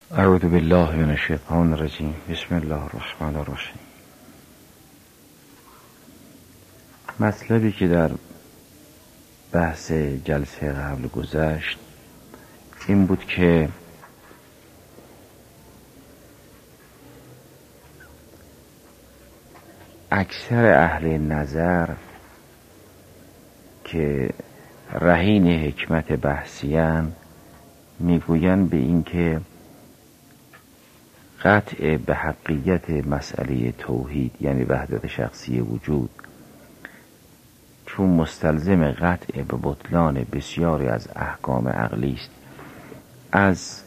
اعوذ بالله من الشیطان الرجیم. بسم الله الرحمن الرحیم. مطلبی که در بحث جلسه قبل گذشت این بود که اکثر اهل نظر که رهین حکمت بحثیان میگویند به این که قطع به حقیقت مسئله توحید یعنی وحدت شخصی وجود چون مستلزم قطع به بطلان بسیاری از احکام عقلی است، از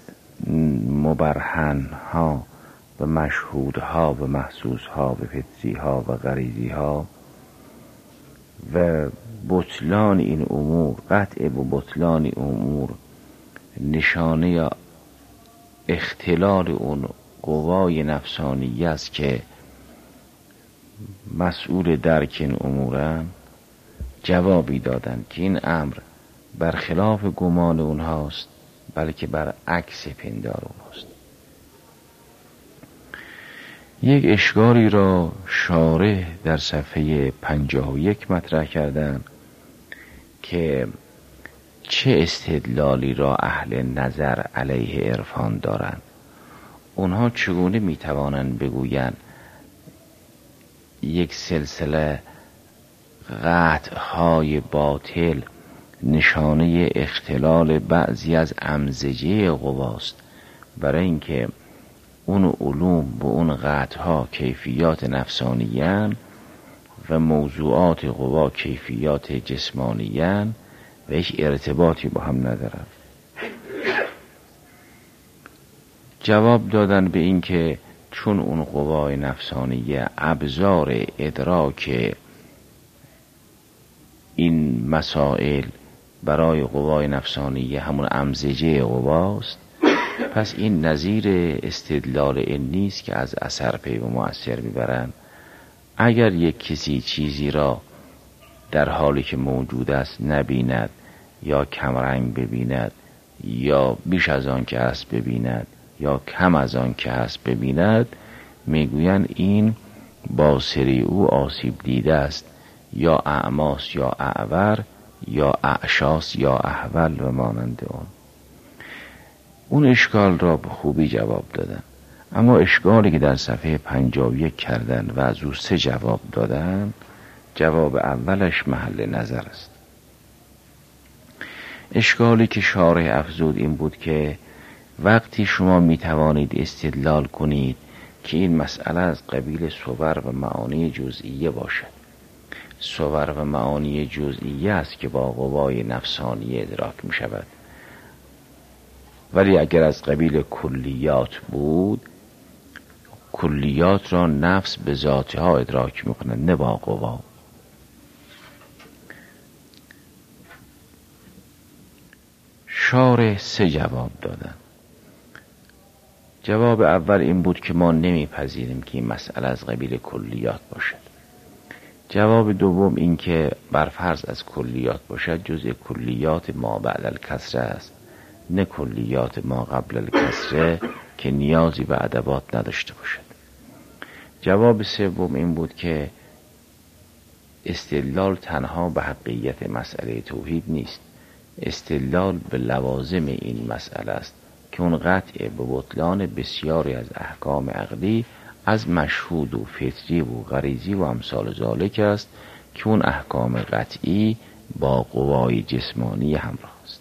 مبرهنها و مشهودها و محسوسها و فطریها و غریزیها و بطلان این امور، قطع به بطلان این امور نشانه یا اختلال اون قوای نفسانی است که مسئول درک این امورن. جوابی دادند که این امر برخلاف گمان اونهاست، بلکه بر عکس پندار اونهاست. یک اشکالی را شارح در صفحه 51 مطرح کردند که چه استدلالی را اهل نظر علیه عرفان دارند. اونها چگونه میتوانند بگویند یک سلسله قطعهای باطل نشانه اختلال بعضی از امزجه قواست، برای اینکه اون علوم به اون قطعها کیفیات نفسانیان و موضوعات قوا کیفیات جسمانیان و هیچ ارتباطی با هم ندارن. جواب دادن به این که چون اون قوای نفسانیه ابزار ادراک این مسائل برای قوای نفسانیه همون امزجه قواست، پس این نظیر استدلال این نیست که از اثر پی و مؤثر میبرن. اگر یک کسی چیزی را در حالی که موجود است نبیند یا کمرنگ ببیند یا بیش از آن که هست ببیند یا کم از آن که هست ببیند، میگویند این باصری او آسیب دیده است، یا اعماس یا اعور یا اعشاس یا احول و مانند اون اشکال را به خوبی جواب دادن. اما اشکالی که در صفحه 51 کردن و از او 3 جواب دادن، جواب اولش محل نظر است. اشکالی که شارح افزود این بود که وقتی شما می توانید استدلال کنید که این مسئله از قبیل صور و معانی جزئیه باشد، صور و معانی جزئیه است که با قوای نفسانی ادراک می شود، ولی اگر از قبیل کلیات بود، کلیات را نفس به ذاتها ادراک می کند نه با قوا. شارح 3 جواب دادن. جواب اول این بود که ما نمیپذیریم که این مسئله از قبیل کلیات باشد. جواب دوم این که برفرض از کلیات باشد، جزء کلیات ما بعد الکسره است، نه کلیات ما قبل الکسره که نیازی به ادوات نداشته باشد. جواب سوم این بود که استدلال تنها به حقیقت مسئله توحید نیست، استدلال به لوازم این مسئله است که اون قطع به بطلان بسیاری از احکام عقلی از مشهود و فطری و غریزی و امثال ذالک است که اون احکام قطعی با قوای جسمانی همراه است.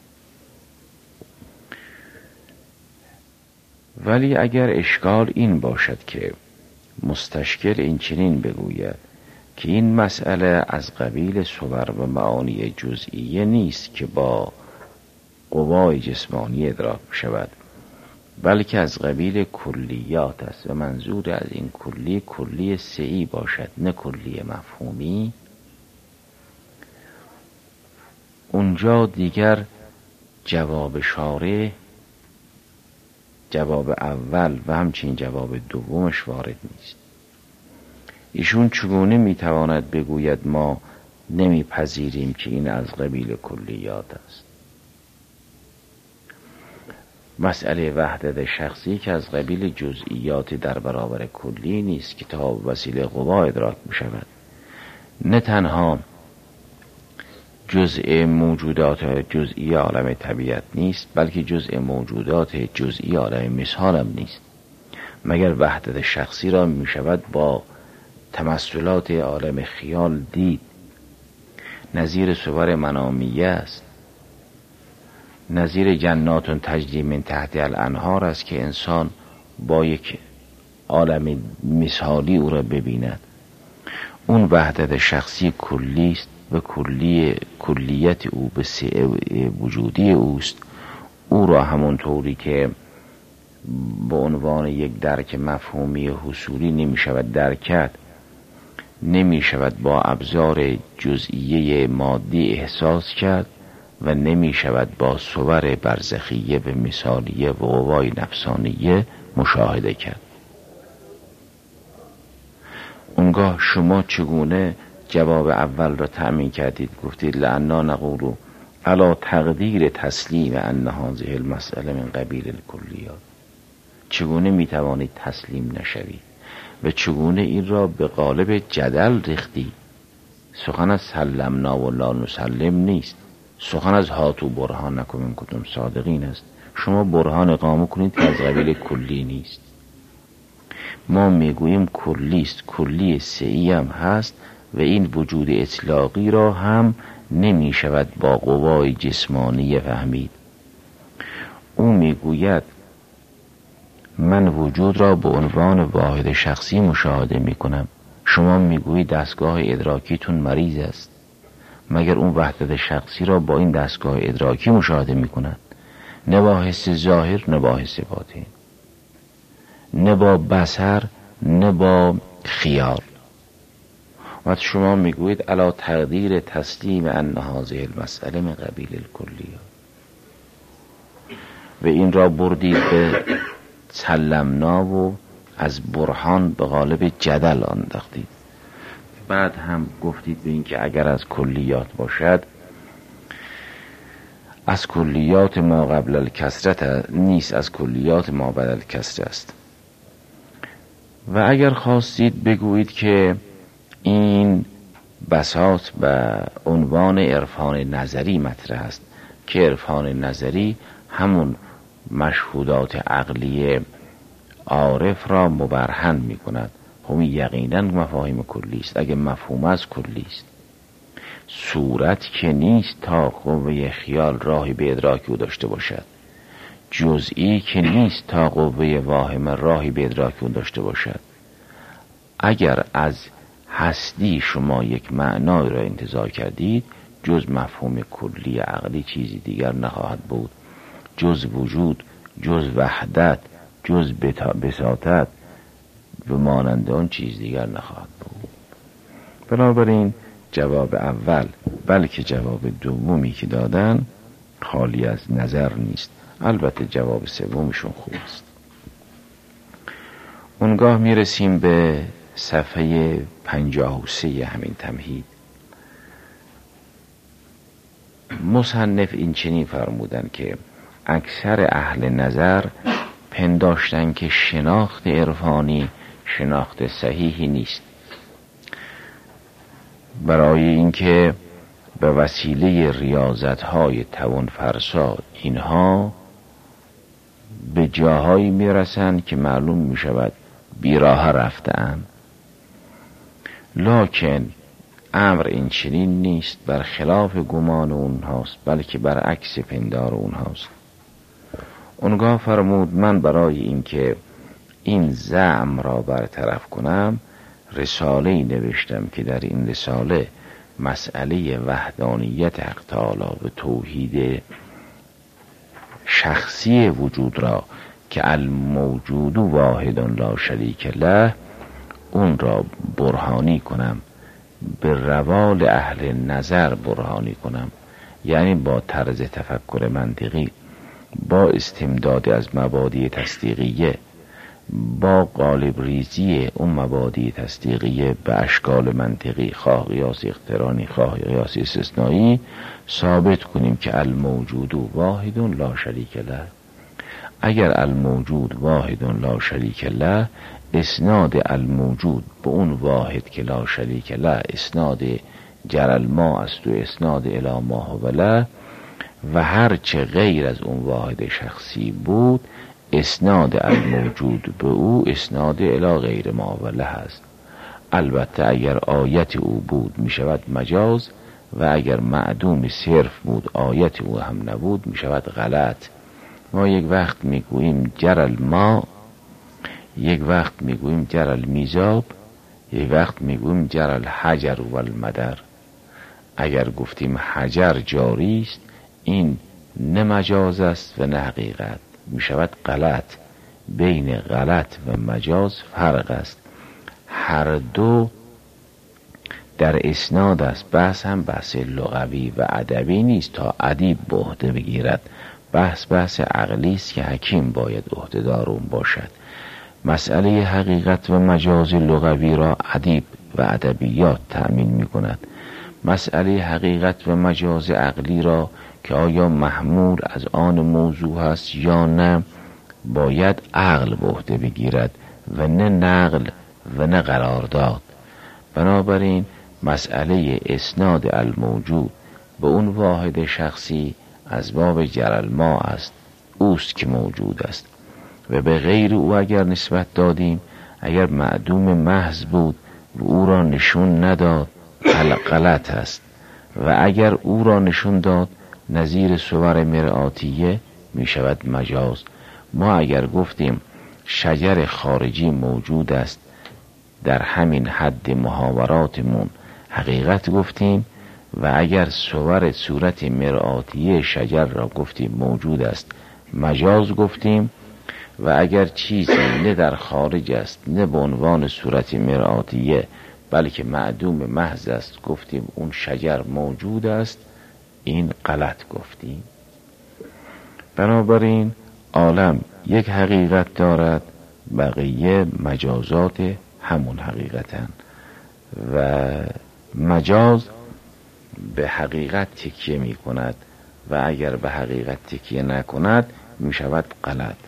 ولی اگر اشکال این باشد که مستشکل این چنین بگوید که این مسئله از قبیل صور و معانی جزئیه نیست که با قوای جسمانی ادراک شود، بلکه از قبیل کلیات است و منظور از این کلی سعی باشد نه کلی مفهومی، اونجا دیگر جواب شارح، جواب اول و همچنین جواب دومش وارد نیست. ایشون چگونه میتواند بگوید ما نمیپذیریم که این از قبیل کلیات است؟ مسئله وحدت شخصی که از قبیل جزئیات در برابر کلی نیست که تا وسیله قوا ادراک می شود. نه تنها جزء موجودات جزئی عالم طبیعت نیست، بلکه جزء موجودات جزئی عالم مثال هم نیست، مگر وحدت شخصی را می شود با تمثلات عالم خیال دید. نظیر صور منامیه است، نظیر جنات تجری من تحت الانهار است که انسان با یک عالم مثالی او را ببیند. اون وحدت شخصی کلی است و کلیت او به وجودی اوست. او را همون طوری که به عنوان یک درک مفهومی حصولی نمی شود درک کرد، نمی شود با ابزار جزئیه مادی احساس کرد و نمی شود با صور برزخیه و مثالیه و قوای نفسانیه مشاهده کرد. اونگاه شما چگونه جواب اول را تأمین کردید؟ گفتید لأننا نقول علی تقدیر تسلیم ان هذه المسئله من قبیل الکلیات. چگونه میتوانید تسلیم نشوید و چگونه این را به قالب جدل ریختی؟ سخن از سلمنا و لا نسلم نیست، سخن از هاتو برهانکم ان کنتم صادقین است. شما برهان اقامه کنید که از قبیل کلی نیست. ما میگوییم کلی است، کلی سعی هم هست و این وجود اطلاقی را هم نمی شود با قوای جسمانی فهمید. او میگوید من وجود را به عنوان واحد شخصی مشاهده می کنم. شما میگویید دستگاه ادراکیتون مریض است، مگر اون وحدت شخصی را با این دستگاه ادراکی مشاهده می کند؟ نه با حس ظاهر نه با حس باطن، نه با بصر نه با خیال. و شما میگویید علی تقدیر تسلیم ان هذه المسئله من قبیل الکلیات و این را بردید به سلمنا و از برهان به قالب جدل انداختید. بعد هم گفتید به این که اگر از کلیات باشد، از کلیات ما قبل الکسرت نیست، از کلیات ما بعد الکسر است. و اگر خواستید بگویید که این بساط به عنوان عرفان نظری مطرح است که عرفان نظری همون مشهودات عقلی عارف را مبرهن می کند، همین یقینا مفاهیم کلی است. اگر مفهوم از کلی است، صورت که نیست تا قوه خیال راهی به ادراک او داشته باشد، جزئی که نیست تا قوه واهمه راهی به ادراک او داشته باشد. اگر از هستی شما یک معنای را انتزاع کردید، جز مفهوم کلی عقلی چیزی دیگر نخواهد بود، جز وجود، جز وحدت، جز بساطت و مانند آن چیز دیگر نخواهد بود. بنابراین جواب اول بلکه جواب دومی که دادن خالی از نظر نیست. البته جواب سومشون خوب است. اونگاه میرسیم به صفحه 53 همین تمهید. مصنف این چنین فرمودن که اکثر اهل نظر پنداشتن که شناخت عرفانی شناخت صحیحی نیست، برای اینکه به وسیله ریاضت‌های توان فرسا اینها به جاهایی میرسند که معلوم میشود بیراه رفته‌اند. لکن امر این چنین نیست، برخلاف گمان اونهاست، بلکه برعکس پندار اونهاست. اونگاه فرمود من برای اینکه این زعم را برطرف کنم رساله‌ای نوشتم که در این رساله مسئله وحدانیت حق تعالی و توحید شخصی وجود را که الموجود واحد لا شریک له اون را برهانی کنم، به روال اهل نظر برهانی کنم، یعنی با طرز تفکر منطقی، با استمداد از مبادی تصدیقیه، با قالب ریزی اون مبادی تصدیقیه به اشکال منطقی، خواه قیاس اقترانی خواه قیاس استثنایی، ثابت کنیم که الموجود واحد لا شریک له. اگر الموجود واحد لا شریک له، اسناد الموجود به اون واحد که لا شریک له اسناد جرل ما است و اسناد الی ما هو له، و هرچه غیر از اون واحد شخصی بود اسناد الموجود به او اسناد الی غیر ما هو له است. البته اگر آیت او بود می شود مجاز، و اگر معدوم صرف بود آیت او هم نبود می شود غلط. ما یک وقت می گوییم جرل ما، یک وقت می گوییم جرل میزاب، یک وقت می گوییم جرل حجر و المدر. اگر گفتیم حجر جاری است، این نه مجاز است و نه حقیقت، می شود غلط. بین غلط و مجاز فرق است. هر دو در اسناد است. بحث هم بحث لغوی و ادبی نیست تا ادیب به عهده بگیرد. بحث عقلی است که حکیم باید عهده‌دار اون باشد. مسئله حقیقت و مجاز لغوی را ادیب و ادبیات تأمین می کند. مسئله حقیقت و مجاز عقلی را که آیا محمول از آن موضوع است یا نه، باید عقل به عهده بگیرد و نه نقل و نه قرارداد. بنابراین مسئله اسناد الموجود به اون واحد شخصی از باب جرل ما است، اوست که موجود است، و به غیر او اگر نسبت دادیم، اگر معدوم محض بود و او را نشون نداد غلط است، و اگر او را نشون داد نظیر صور مرآتیه می شود مجاز. ما اگر گفتیم شجر خارجی موجود است، در همین حد محاوراتمون حقیقت گفتیم، و اگر صورت مرآتیه شجر را گفتیم موجود است مجاز گفتیم، و اگر چیزی نه در خارج است نه به عنوان صورت مرآتیه بلکه معدوم محض است گفتیم اون شجر موجود است، این غلط گفتیم. بنابراین عالم یک حقیقت دارد، بقیه مجازات همون حقیقتن، و مجاز به حقیقت تکیه می کند و اگر به حقیقت تکیه نکند می شود غلط.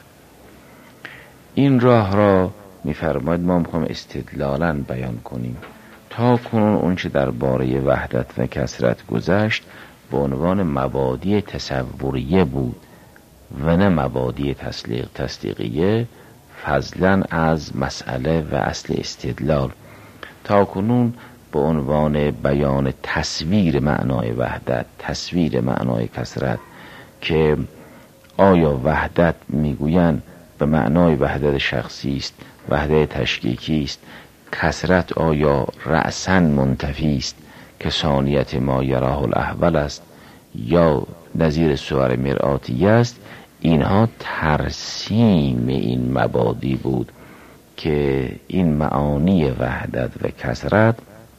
این راه را می فرماید ما میخوایم استدلالاً بیان کنیم. تا کنون اون چه درباره وحدت و کثرت گذشت به عنوان مبادی تصوریه بود و نه مبادی تصدیقیه، فضلاً از مسئله و اصل استدلال. تا کنون به عنوان بیان تصویر معنای وحدت، تصویر معنای کثرت، که آیا وحدت میگویند به معنای وحدت شخصی است، وحدت تشکیکی است، کثرت آیا رأساً منتفی است که ثانیت ما یراه الاحول است یا نظیر صور مرآتیه است. اینها ترسیم این مبادی بود که این معانی وحدت و کثرت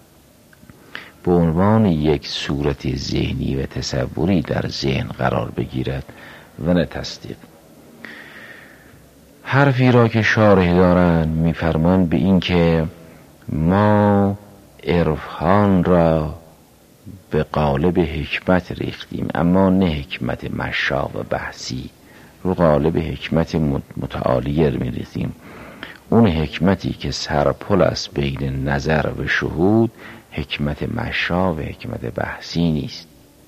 به عنوان یک صورت ذهنی و تصوری در ذهن قرار بگیرد و نه تصدیق. حرفی را که شارح دارند می‌فرمایند به این که ما عرفان را به قالب حکمت ریختیم، اما نه حکمت مشا و بحثی، رو قالب حکمت متعالیه می‌ریختیم. اون حکمتی که سرپل است بین نظر و شهود حکمت مشا و حکمت بحثی نیست.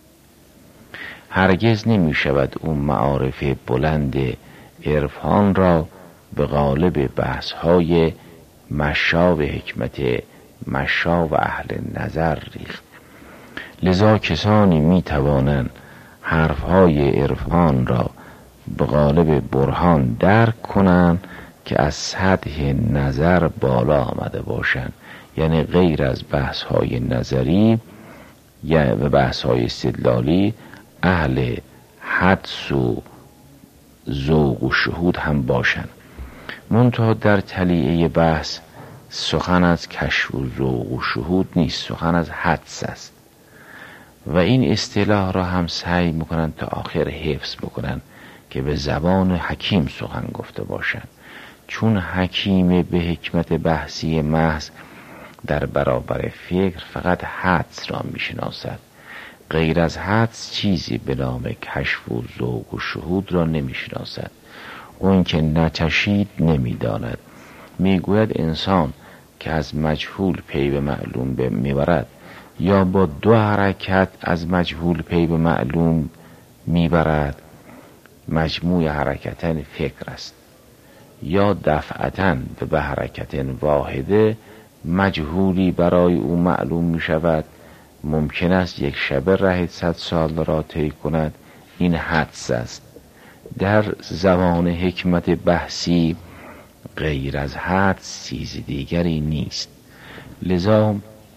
هرگز نمی شود اون معارف بلند عرفان را به قالب بحث‌های مشا و حکمت مشا و اهل نظر ریخت. لذا کسانی می توانند حرفهای عرفان را به قالب برهان درک کنند که از سطح نظر بالا آمده باشند، یعنی غیر از بحث‌های نظری و بحث‌های استدلالی اهل حدس و ذوق و شهود هم باشند. منتها در تلیعه بحث سخن از کشف و ذوق و شهود نیست، سخن از حدس است، و این اصطلاح را هم سعی میکنند تا آخر حفظ بکنند که به زبان حکیم سخن گفته باشند. چون حکیم به حکمت بحثی محض در برابر فکر فقط حدس را میشناسد، غیر از حدس چیزی به نام کشف و ذوق و شهود را نمیشناسد. اون که نچشید نمیداند. میگوید انسان که از مجهول پی به معلوم میبرد یا با دو حرکت از مجهول پی به معلوم میبرد، مجموع حرکتن فکر است، یا دفعتن به حرکتن واحده مجهولی برای او معلوم می شود، ممکن است یک شبه ره 100 سال را طی کند. این حدس است. در زبان حکمت بحثی غیر از حدس چیز دیگری نیست. لذا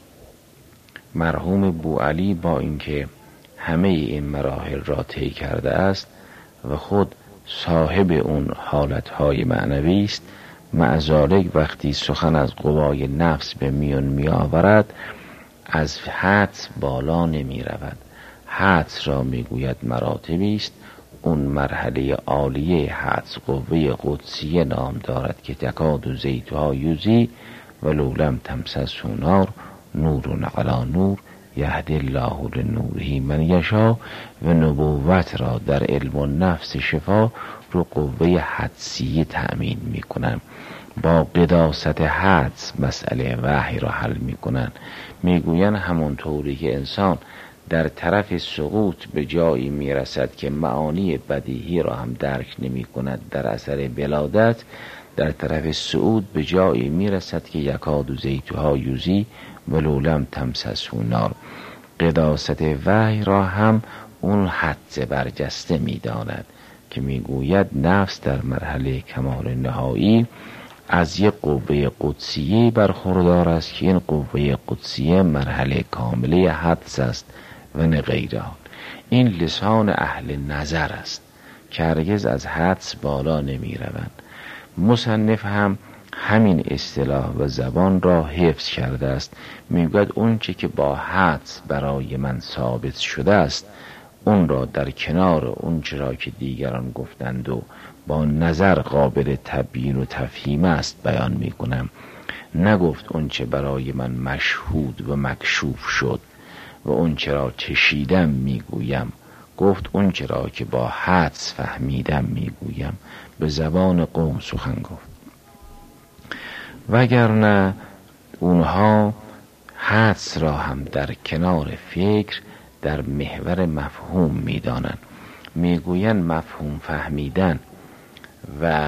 مرحوم بوعلی با اینکه همه این مراحل را طی کرده است و خود صاحب اون حالتهای معنوی است، مع ذالک وقتی سخن از قوای نفس به میان می آورد از حدس بالا نمی رود. حدس را می گوید مراتبی است. اون مرحله عالیه حدس قوه قدسیه نام دارد که تکاد زیتها یوزی ولو لم تمسسه نار نور علی نور یهدی الله لنوره من یشاء. و نبوت را در علم و نفس شفا رو قوه حدسیه تأمین می کنن. با قداست حدس مسئله وحی را حل می کنن. می گوین همونطوری که انسان در طرف سقوط به جایی می رسد که معانی بدیهی را هم درک نمی کند در اثر بلادت، در طرف صعود به جایی می رسد که یکاد زیتها یوزی ولو لم تمسسه نار. قداست وحی را هم اون حدس برجسته می داند که می گوید نفس در مرحله کمال نهایی از یک قوه قدسیه برخوردار است که این قوه قدسیه مرحله کامله حدس است و نه غیر آن. این لسان اهل نظر است که هرگز از حدس بالا نمی روند. مصنف هم همین اصطلاح و زبان را حفظ کرده است. میگوید اون چه که با حدس برای من ثابت شده است اون را در کنار اون چرا که دیگران گفتند و با نظر قابل تبیین و تفهیم است بیان می کنم. نگفت اون چه برای من مشهود و مکشوف شد و اون چرا چشیدم میگویم، گفت اون چرا که با حدس فهمیدم میگویم. به زبان قوم سخن گفت. وگرنه اونها حدس را هم در کنار فکر در محور مفهوم میدانند. میگویند مفهوم فهمیدن و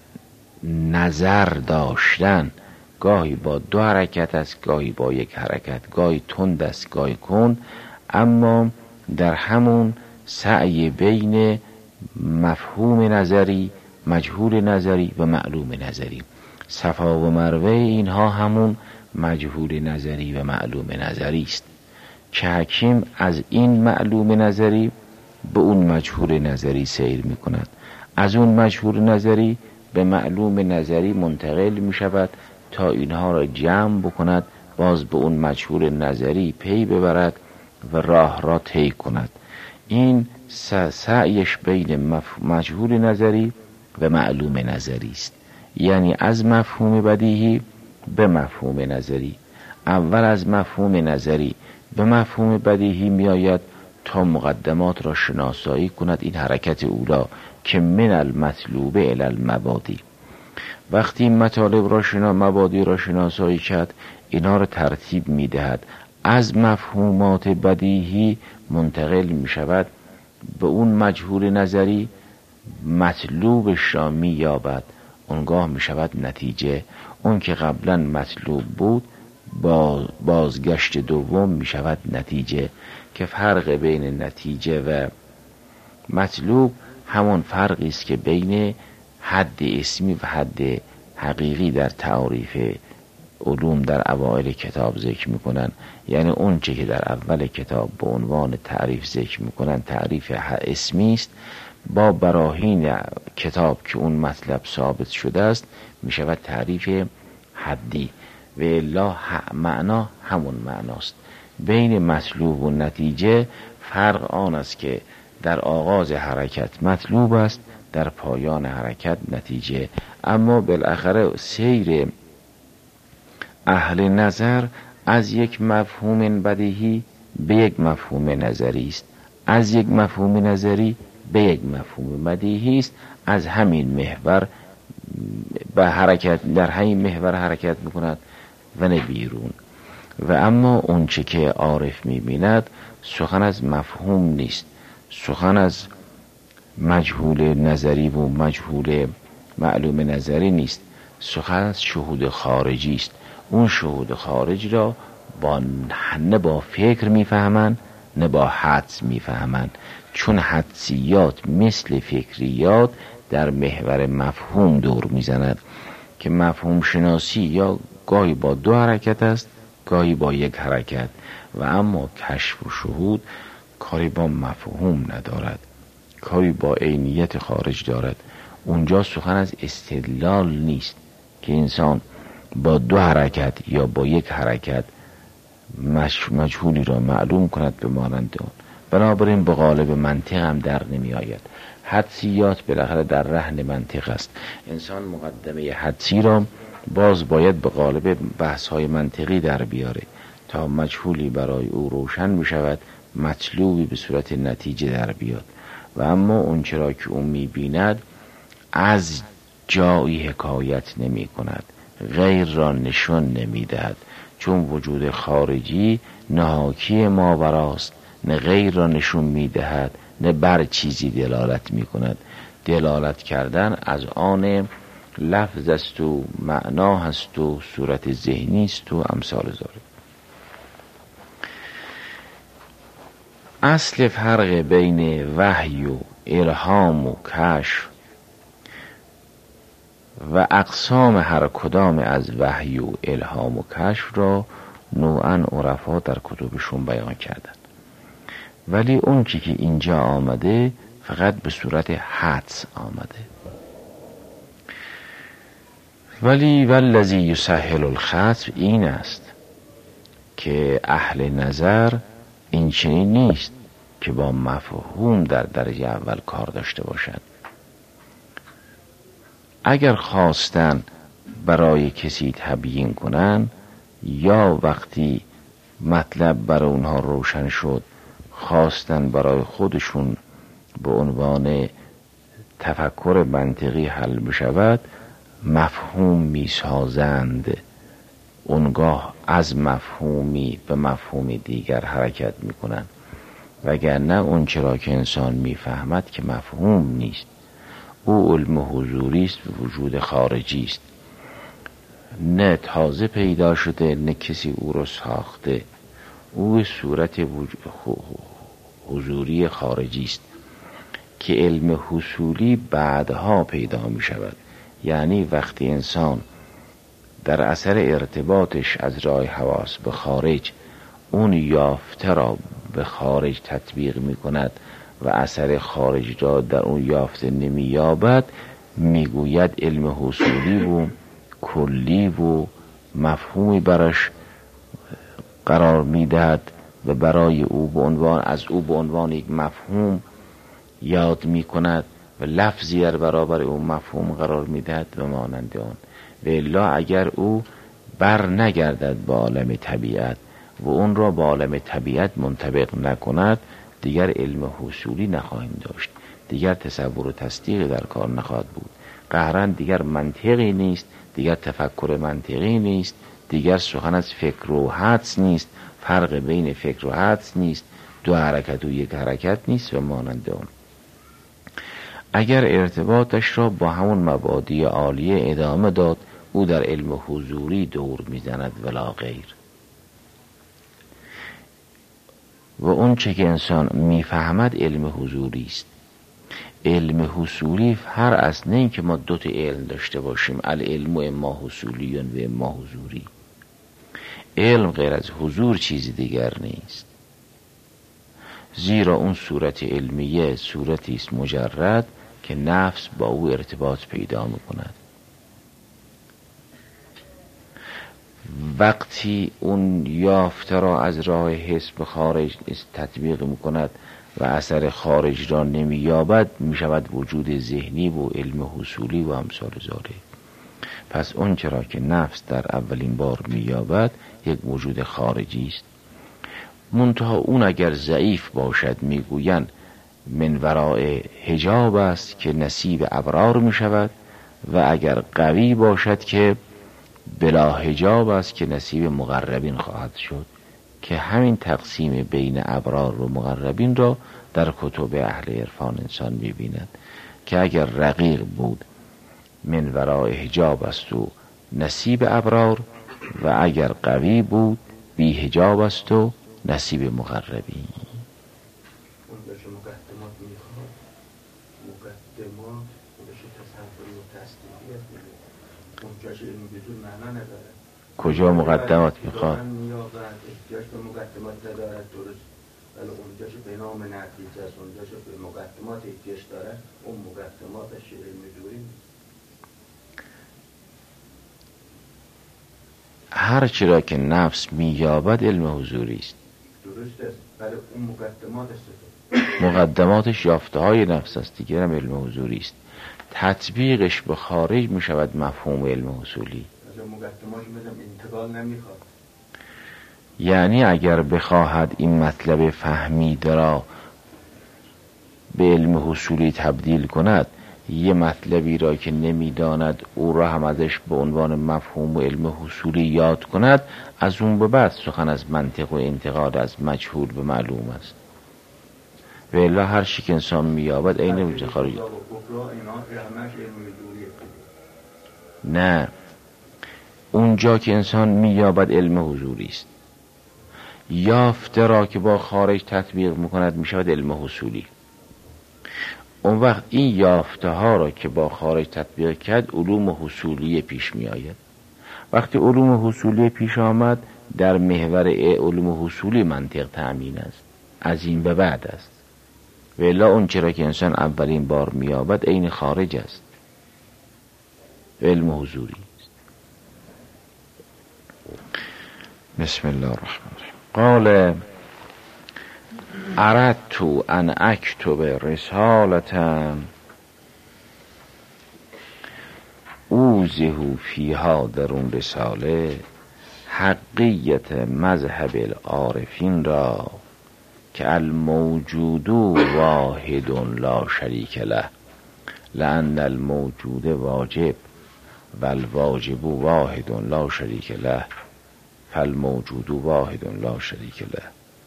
نظر داشتن گاهی با دو حرکت است، گاهی با یک حرکت، گاهی تند است گاهی کند، اما در همون سعی بین مفهوم نظری، مجهول نظری و معلوم نظری. صفا و مروه اینها همون مجهول نظری و معلوم نظری است که حکیم از این معلوم نظری به اون مجهول نظری سیر می کند، از اون مجهول نظری به معلوم نظری منتقل می شود تا اینها را جمع بکند، باز به اون مجهول نظری پی ببرد و راه را طی کند. این سعیش بین مجهول نظری و معلوم نظری است، یعنی از مفهوم بدیهی به مفهوم نظری. اول از مفهوم نظری به مفهوم بدیهی می آید تا مقدمات را شناسایی کند. این حرکت اولا که من المطلوب الی المبادی. وقتی مطالب را مبادی را شناسایی کرد، اینا را ترتیب می دهد. از مفهومات بدیهی منتقل می شود به اون مجهول نظری، مطلوبش را می یابد، اونگاه می شود نتیجه. اون که قبلا مطلوب بود بازگشت دوم می شود نتیجه، که فرق بین نتیجه و مطلوب همون فرقی است که بین حد اسمی و حد حقیقی در تعریف علوم در اوائل کتاب ذکر میکنن. یعنی اون چه که در اول کتاب به عنوان تعریف ذکر میکنن تعریف اسمی است، با براهین کتاب که اون مطلب ثابت شده است میشود تعریف حدی و الا معنا همون معناست. بین مطلوب و نتیجه فرق آن است که در آغاز حرکت مطلوب است، در پایان حرکت نتیجه. اما بالاخره سیر اهل نظر از یک مفهوم بدیهی به یک مفهوم نظری است، از یک مفهوم نظری به یک مفهوم بدیهی است، از همین محور به حرکت، در همین محور حرکت میکند و نه بیرون. و اما اون چه که عارف میبیند سخن از مفهوم نیست، سخن از مجهول نظری و مجهول معلوم نظری نیست، سخن از شهود خارجی است. اون شهود خارجی را نه با فکر میفهمند نه با حدس میفهمند، چون حدسیات مثل فکریات در محور مفهوم دور میزند که مفهوم شناسی یا گاهی با دو حرکت است گاهی با یک حرکت، و اما کشف و شهود کاری با مفهوم ندارد، کاری با عینیت خارج دارد. اونجا سخن از استدلال نیست که انسان با دو حرکت یا با یک حرکت مجهولی را معلوم کند به مانند اون. بنابراین به قالب منطق هم در نمی آید. حدسیات بالاخره در رهن منطق است. انسان مقدمه حدسی را باز باید به قالب بحث های منطقی در بیاره تا مجهولی برای او روشن بشود، مطلوبی به صورت نتیجه در بیاد. و اما اون چرا که او می‌بیند از جایی حکایت نمی کند، غیر را نشون نمی دهد، چون وجود خارجی نه حاکی ماوراست، نه غیر را نشون می دهد نه بر چیزی دلالت می کند. دلالت کردن از آن لفظ است و معنا هست و صورت ذهنی است و امثال ذالک. اصل فرق بین وحی و الهام و کشف و اقسام هر کدام از وحی و الهام و کشف را نوعا عرفا در کتبشون بیان کردن، ولی اون چی که اینجا آمده فقط به صورت حدس آمده. ولی والذی یسهل الخطب این است که اهل نظر این چنین نیست که با مفهوم در درجه اول کار داشته باشد. اگر خواستن برای کسی تبیین کنن یا وقتی مطلب برای اونها روشن شد خواستن برای خودشون به عنوان تفکر منطقی حل بشود مفهوم می سازند، اونگاه از مفهومی به مفهوم دیگر حرکت می کنند، وگرنه اون چرا که انسان می فهمد که مفهوم نیست، او علم حضوری است و وجود خارجی است، نه تازه پیدا شده نه کسی او رو ساخته، او صورت حضوری خارجی است که علم حصولی بعدها پیدا می شود. یعنی وقتی انسان در اثر ارتباطش از راه حواس به خارج اون یافته را به خارج تطبیق می کند و اثر خارج را در اون یافته نمی یابد، می گوید علم حصولی و کلی و مفهومی براش قرار می دهد و برای او به عنوان یک مفهوم یاد می کند و لفظی در برابر او مفهوم قرار می دهد و مانند آن. و الا اگر او بر نگردد با عالم طبیعت و اون را با عالم طبیعت منطبق نکند دیگر علم حصولی نخواهیم داشت، دیگر تصور و تصدیق در کار نخواهد بود، قهرن دیگر منطقی نیست، دیگر تفکر منطقی نیست، دیگر سخن از فکر و حدس نیست، فرق بین فکر و حدس نیست، دو حرکت و یک حرکت نیست و مانند آن. اگر ارتباطش را با همون مبادی عالیه ادامه داد او در علم حضوری دور میزند ولا غیر. و اون چه که انسان میفهمد علم حضوری است. علم حصولی هر از نه این که ما دوتا علم داشته باشیم، العلم اما حصولی و اما حضوری. علم غیر از حضور چیزی دیگر نیست، زیرا اون صورت علمیه صورتی است مجرد که نفس با او ارتباط پیدا میکند. وقتی اون یافته را از راه حس به خارج تطبیق میکند و اثر خارج را نمییابد میشود وجود ذهنی و علم حصولی و امثال ذالک. پس اون چرا که نفس در اولین بار مییابد یک وجود خارجی است. منتها اون اگر ضعیف باشد میگویند من وراء حجاب است که نصیب ابرار می شود و اگر قوی باشد که بلا حجاب است که نصیب مقربین خواهد شد، که همین تقسیم بین ابرار و مقربین را در کتب اهل عرفان انسان می بیند که اگر رقیق بود من ورای حجاب است و نصیب ابرار، و اگر قوی بود بی حجاب است و نصیب مقربین. اونجا که مقدمات میخواد، مقدمات اونجا که تصوری و تصدیقی است، اونجا که علم بدون معنا نداره. کجا مقدمات میخواد؟ میابد احتیاج به مقدمات ندارد، درست، ولی اونجا که به نام نتیجه است، اونجا که به مقدمات احتیاج داره، اون مقدماتش علم دوری نیست. هر چی را که نفس مییابد علم حضوری است. درست است، ولی اون مقدماتش مقدماتش یافته های نفس است، دیگر هم علم حضوری است. تطبیقش به خارج می شود مفهوم علم حصولی. از مقدمات میدم انتقال نمیخواد. یعنی اگر بخواهد این مطلب فهمیده را به علم حصولی تبدیل کند، یه مطلبی را که نمیداند او را هم ازش به عنوان مفهوم و علم حصولی یاد کند، از اون به بعد سخن از منطق و انتقال از مجهول به معلوم است. و الا هر چی که انسان مییابد عین وجود خارج. نه، اونجا که انسان مییابد علم حضوری است. یافته را که با خارج تطبیق میکند میشود علم حصولی. اون وقت این یافته ها را که با خارج تطبیق کرد علوم حصولی پیش می آید. وقتی علوم حصولی پیش آمد، در محور علوم حصولی منطق تأمین است، از این به بعد است. و الا اون چرا که انسان اولین بار می یابد عین خارج است، علم حضوری است. بسم الله الرحمن الرحیم. قال اردت ان اکتب رسالة اوضح فیها، در اون رساله حقیت مذهب العارفین را که الموجود واحد لا شریک له، لأن الموجود واجب و الواجب واحد لا شریک له، فالموجود واحد لا شریک له.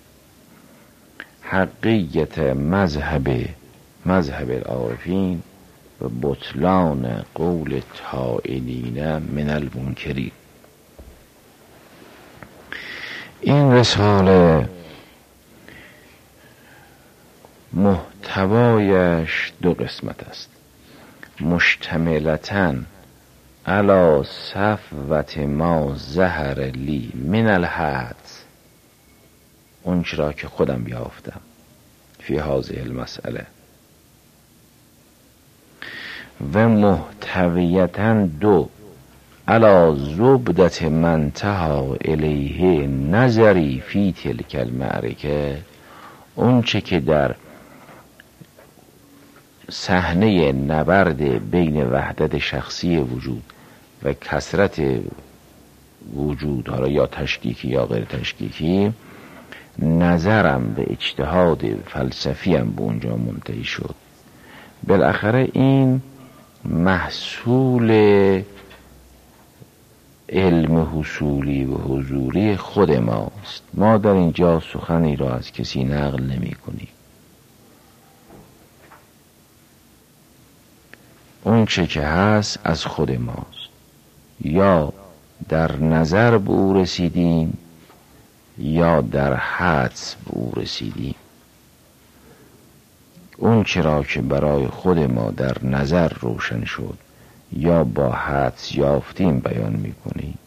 حقیت مذهب العارفین و بطلان قول طائلین من المنکرین. این رساله محتوایش دو قسمت است. مشتملتن علی صفوت ما ظهر لی من الحدس، اون چرا که خودم یافتم فی هذه المسئله، و محتویتن دو علی زبدت منتها الیه نظری فی تلک المعرکه، اون چه که در صحنه نبرد بین وحدت شخصی وجود و کثرت وجود، حالا یا تشکیکی یا غیر تشکیکی، نظرم به اجتهاد فلسفیم به اونجا منتهی شد. بالاخره این محصول علم حصولی و حضوری خود ماست. ما در اینجا سخنی را از کسی نقل نمی کنیم. اون چه که هست از خود ماست، یا در نظر به او رسیدیم یا در حدس به او رسیدیم. اون چرا که برای خود ما در نظر روشن شد یا با حدس یافتیم بیان میکنیم.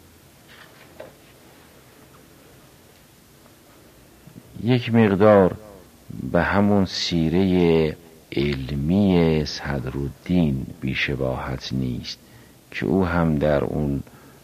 یک مقدار به همون سیره علمی صدرالدین بی‌شباهت نیست که او هم در اون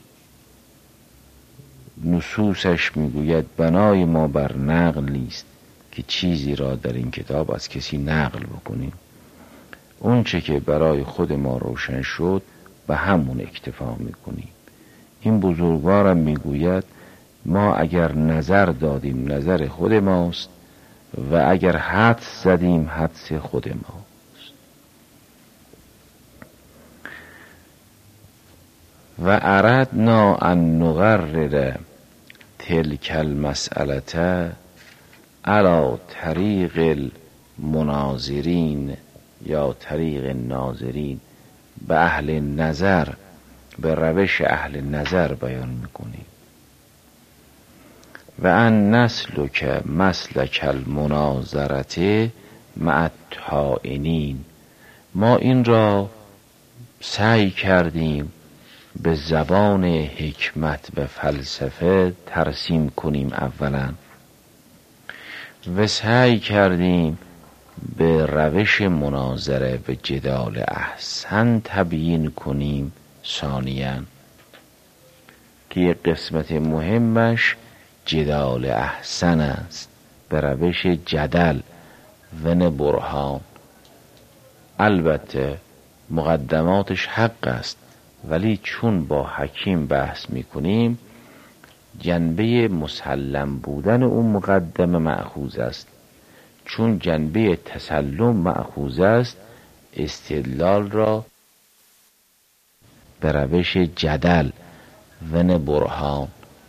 نصوصش میگوید بنای ما بر نقل نیست که چیزی را در این کتاب از کسی نقل بکنیم. اون چه که برای خود ما روشن شد به همون اکتفا میکنیم. این بزرگوارم میگوید ما اگر نظر دادیم نظر خود ماست، و اگر حدس زدیم حدس خود ماست. و اردنا ان نقرر تلک المسئله علی طریق المناظرین یا طریق الناظرین، به اهل نظر، به روش اهل نظر بیان میکنیم. و ان نسلک مسلک المناظرة مع الطاعنین، ما این را سعی کردیم به زبان حکمت و فلسفه ترسیم کنیم اولا، و سعی کردیم به روش مناظره و جدال احسن تبیین کنیم ثانیاً، که یک قسمت مهمش جدال احسن است، به روش جدل و نه برهان. البته مقدماتش حق است، ولی چون با حکیم بحث میکنیم جنبه مسلم بودن اون مقدمه مأخوذ است، چون جنبه تسلم مأخوذ است استدلال را به روش جدل و نه برهان.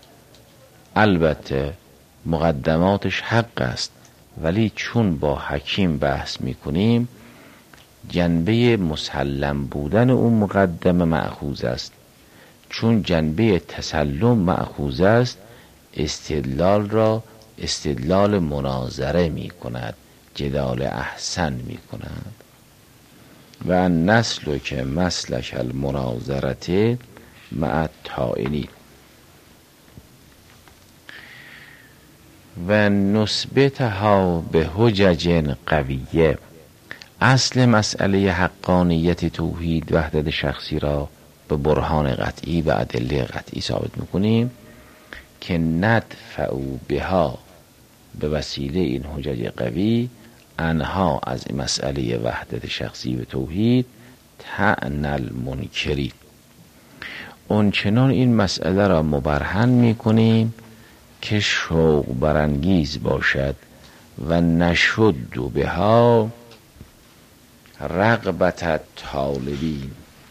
البته مقدماتش حق است، ولی چون با حکیم بحث میکنیم جنبه مسلم بودن اون مقدمه مأخوذ است، چون جنبه تسلم مأخوذ است استدلال را استدلال مناظره می کند، جدال احسن می کند. و ان نسلک مسلک المناظرة مع الطاعنین و نثبتها به حجج قویه. اصل مسئله حقانیت توحید وحدت شخصی را به برهان قطعی و ادله قطعی ثابت میکنیم که ندفع بها، به وسیله این حجج قوی، انها از مسئله وحدت شخصی و توحید طعن المنکرین، اونچنان این مسئله را مبرهن میکنیم که شوق برانگیز باشد و نشد بها رغبت طالبین.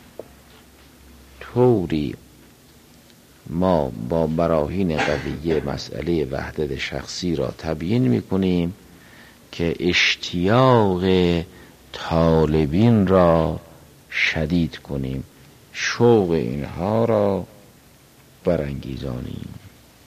طوری ما با براهین قویه مسئله وحدت شخصی را تبیین میکنیم که اشتیاق طالبین را شدید کنیم، شوق اینها را برانگیزانیم.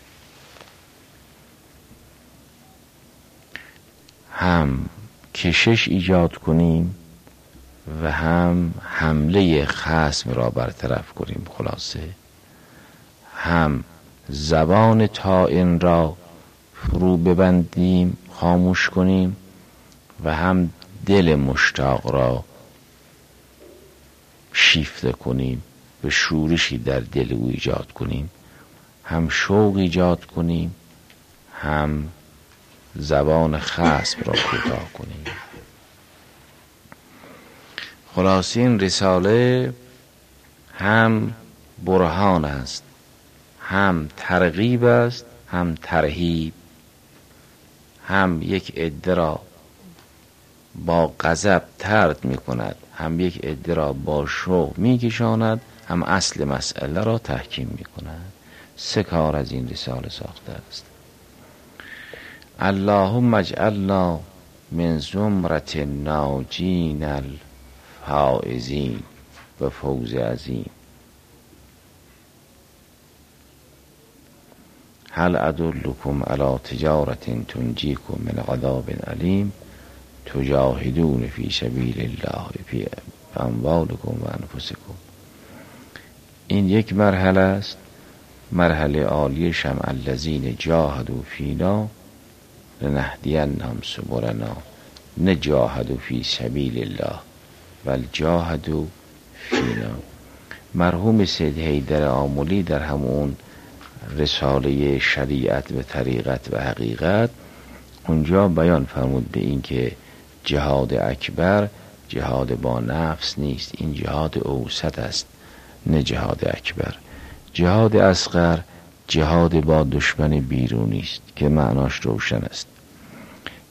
هم کشش ایجاد کنیم و هم حمله خصم را برطرف کنیم. خلاصه هم زبان طاعن را فرو ببندیم، خاموش کنیم، و هم دل مشتاق را شیفته کنیم و شورشی در دل او ایجاد کنیم، هم شوق ایجاد کنیم، هم زبان خصم را کوتاه کنیم. خلاصه این رساله هم برهان است، هم ترغیب است، هم ترهیب، هم یک عده را با غضب طرد می کند، هم یک عده را با شوق می کشاند، هم اصل مسئله را تحکیم می کند. 3 کار از این رساله ساخته است. اللهم اجعلنا من زمرة الناجین الفائزین و فوز عظیم. هل ادلکم علی تجارة تنجیکم من عذاب علیم تجاهدون فی سبیل الله باموالکم و انفسکم. این یک مرحله است، مرحله عالی شمع الذین جاهدوا فینا لنهدینهم سبلنا، نه جاهدوا فی سبیل الله بل جاهدوا فینا. مرحوم سید حیدر آملی در همون رساله شریعت و طریقت و حقیقت اونجا بیان فرمود به این که جهاد اکبر جهاد با نفس نیست، این جهاد اوسط است، نه جهاد اکبر. جهاد اصغر جهاد با دشمن بیرونی است که معناش روشن است.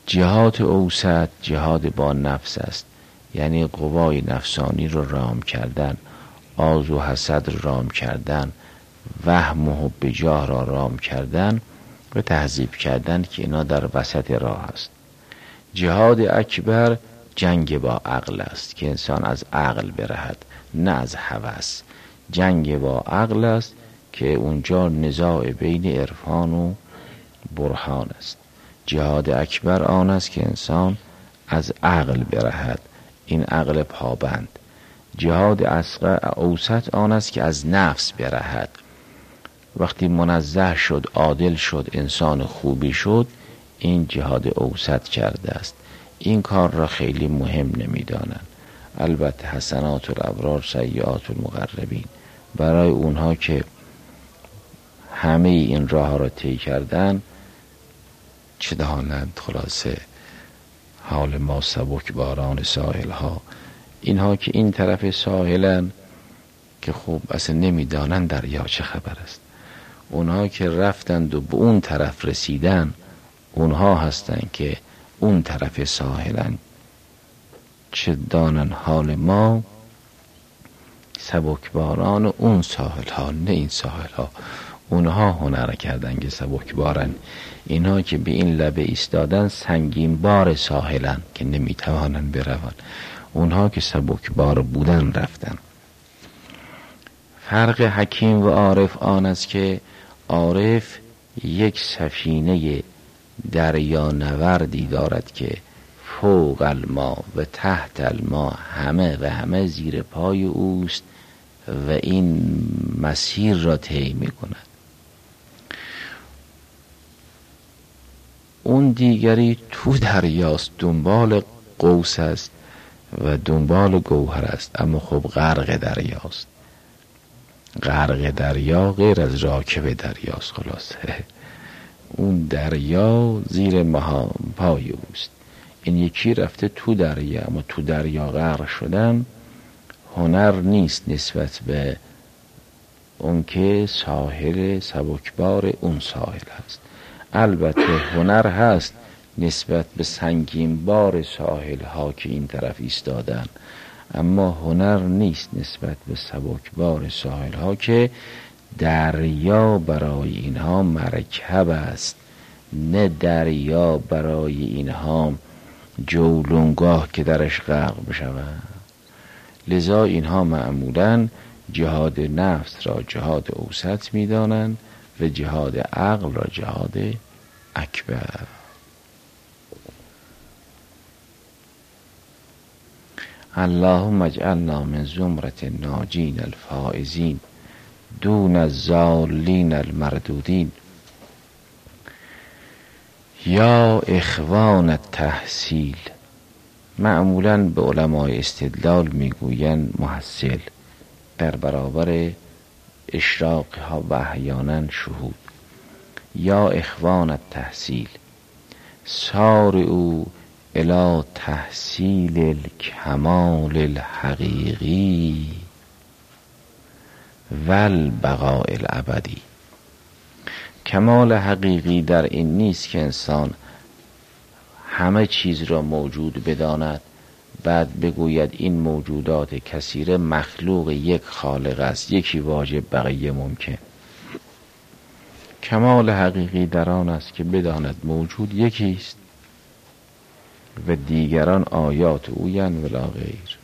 جهاد اوسط جهاد با نفس است، یعنی قوای نفسانی رو رام کردن، آز و حسد رو رام کردن، وهم و حب جاه را رام کردن و تهذیب کردن که اینا در وسط راه است. جهاد اکبر جنگ با عقل است که انسان از عقل برهد نه از هوس. جنگ با عقل است که اونجا نزاع بین عرفان و برهان است. جهاد اکبر آن است که انسان از عقل برهد، این عقل پابند. جهاد اوسط آن است که از نفس برهد. وقتی منزه شد، عادل شد، انسان خوبی شد، این جهاد اوسط کرده است. این کار را خیلی مهم نمیدانند. البته حسنات الابرار سیئات المقربین، برای اونها که همه این راه را طی کردن چه دانند. خلاصه حال ما سبک باران ساحل ها، اینها که این طرف ساحلن که خوب اصلا نمیدانند دریا چه خبر است. اونها که رفتند و به اون طرف رسیدن، اونها هستند که اون طرف ساحلن. چه دانن حال ما سبکباران اون ساحل ها، نه این ساحل ها. اونها هنر کردن که سبکبارن، اینها که به این لبه ایستادن سنگین بار ساحلن که نمیتوانن بروند. اونها که سبکبار بودن رفتن. فرق حکیم و عارف آن است که عارف یک سفینه دریا نوردی دارد که فوق الماء و تحت الماء همه زیر پای اوست و این مسیر را طی می کند. اون دیگری تو دریاست، دنبال قوس است و دنبال گوهر است، اما خب غرق دریاست. غرق دریا غیر از راکب دریاست. خلاصه اون دریا زیر پای اوست. این یکی رفته تو دریا، اما تو دریا غرق شدن هنر نیست نسبت به اون که ساحل سبکبار اون ساحل هست. البته هنر هست نسبت به سنگین بار ساحل ها که این طرف ایستادن، اما هنر نیست نسبت به سبکبار ساحل ها که دریا برای اینها مرکب است، نه دریا برای اینها جولونگاه که درش غرق بشوند. لذا اینها معمولاً جهاد نفس را جهاد اوسط می‌دانند و جهاد عقل را جهاد اکبر. اللهم اجعلنا من زمرة الناجین الفائزین دون الضالین المردودین. یا اخوان التحصیل، معمولاً به علمای استدلال میگویند محصل در برابر اشراق ها و احیانا شهود. یا اخوان التحصیل سارعوا الی تحصیل الکمال الحقیقی والبقاء الابدی. کمال حقیقی در این نیست که انسان همه چیز را موجود بداند بعد بگوید این موجودات کثیره مخلوق یک خالق است، یکی واجب بقیه ممکن. کمال حقیقی در آن است که بداند موجود یکی است و دیگران آیات اویند ولا غیر.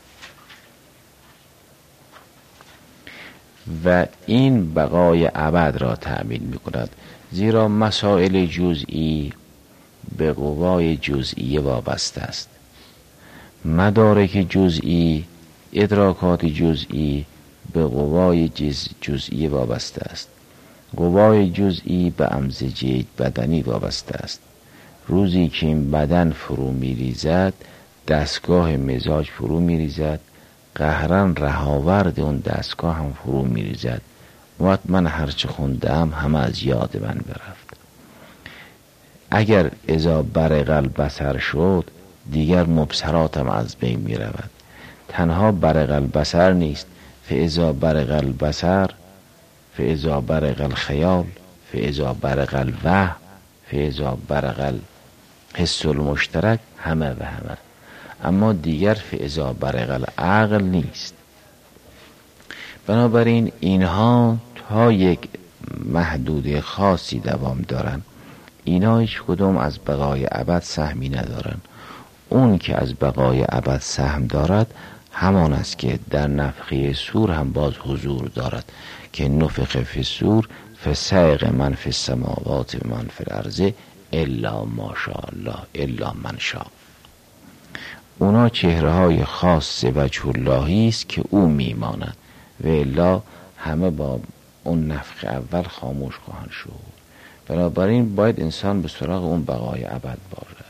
و این بقای ابد را تأمین می کند، زیرا مسائل جزئی به قوای جزئیه وابسته است. مدارک جزئی، ادراکات جزئی به قوای جزئی وابسته است. قوای جزئی به امزجه بدنی وابسته است. روزی که این بدن فرو می ریزد، دستگاه مزاج فرو می ریزد، قهرن رهاورد اون دستگاه هم فرو می ریزد. وقت من هرچه خوندم همه از یاد من برفت. اگر اذا برق البصر شد دیگر مبصراتم از بین می رود. تنها برق البصر نیست، فاذا برق البصر فاذا برق الخیال فاذا برق الوهم فاذا برق حس المشترک همه و همه، اما دیگر فاذا برق العقل نیست. بنابراین اینها تا یک محدوده خاصی دوام دارن. اینا هیچ کدوم از بقای ابد سهمی ندارن. اون که از بقای ابد سهم دارد همان است که در نفخه صور هم باز حضور دارد که نفخ فی الصور فصعق من فی السماوات و من فی الارض الا ماشاء الله الا من شاء. اونا چهره های خاص وجه اللهی است که او میماند و الا همه با اون نفخ اول خاموش خواهند شد. بنابراین باید انسان به سراغ اون بقای ابد برود.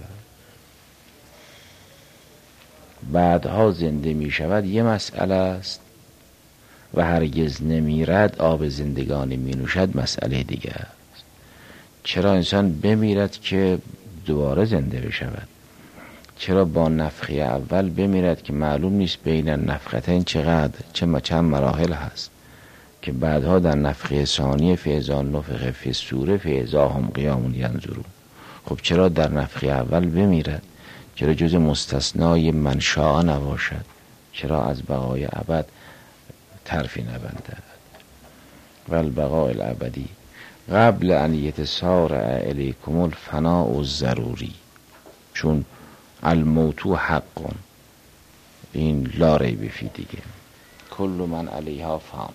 بعدها زنده می شود یه مسئله است و هرگز نمیرد آب زندگانی می نوشد مسئله دیگه است. چرا انسان بمیرد که دوباره زنده بشود؟ چرا با نفخه اول بمیرد که معلوم نیست بین نفختین چقدر چند مراحل هست که بعدها در نفخه ثانیه فاذا نفخ فی الصور فاذا هم قیام ینظرون؟ خب چرا در نفخه اول بمیرد؟ چرا جز مستثنای منشاء نباشد؟ چرا از بقای ابد طرفی نبندد؟ و البقاء الابدی قبل ان یتسارع الیکم الفناء الضروری، چون الموت حق، این لا ریب فیه دیگه، کل من علیها فان.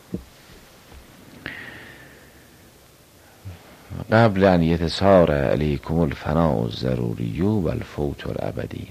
قبل ان یتسارع علیکم الفناء الضروری و الفوت الابدی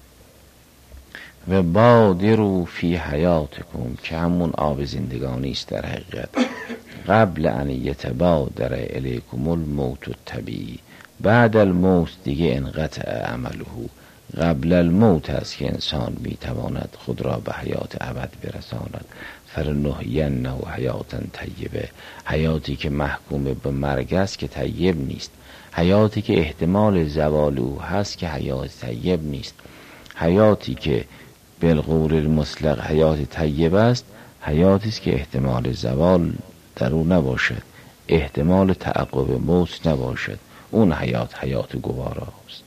و بادروا فی حیاتکم، که همون آب زندگانی است در حقیقت. قبل ان یتبادر علیکم الموت الطبیعی، بعد الموت دیگه انقطع عمله. قبل الموت است که انسان میتواند خود را به حیات ابد برساند. فرنحینه حیاتا طیبه، حیاتی که محکوم به مرگ است که طیب نیست، حیاتی که احتمال زوال او هست که حیات طیب نیست، حیاتی که بالقول المطلق حیات طیب است حیاتی است که احتمال زوال در او نباشد، احتمال تعقب موت نباشد. اون حیات گوارا است.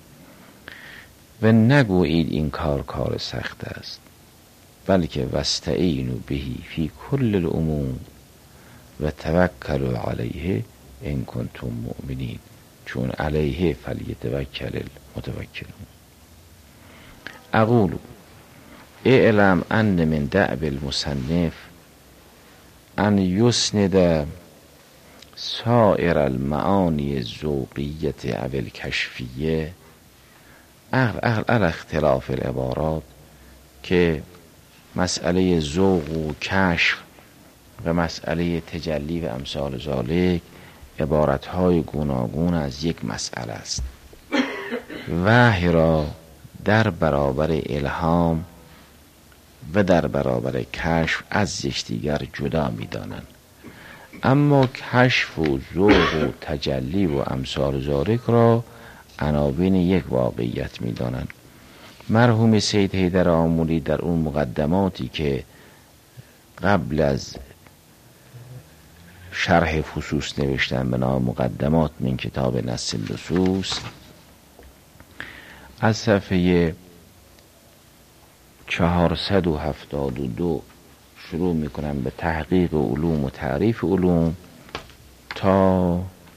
و نگویید این کار سخت است، بلکه واستعینوا به فی کل الامور و توکلوا علیه ان کنتم مؤمنین، چون علیه فلیتوکل المتوکلون. اقول اعلم ان من دأب المصنف ان یسند سائر المعانی الذوقیه او الکشفیه اختلاف العبارات، که مسئله ذوق و کشف و مسئله تجلی و امثال ذالک عبارتهای گوناگون از یک مسئله است. وحی را در برابر الهام و در برابر کشف از یکدیگر جدا می دانند، اما کشف و ذوق و تجلی و امثال ذالک را عناوین یک واقعیت می دانند. مرحوم سید حیدر آمولی در اون مقدماتی که قبل از شرح فصوص نوشتن به نام مقدمات من کتاب نص اللصوص، از صفحه 472 شروع میکنم به تحقیق علوم و تعریف علوم تا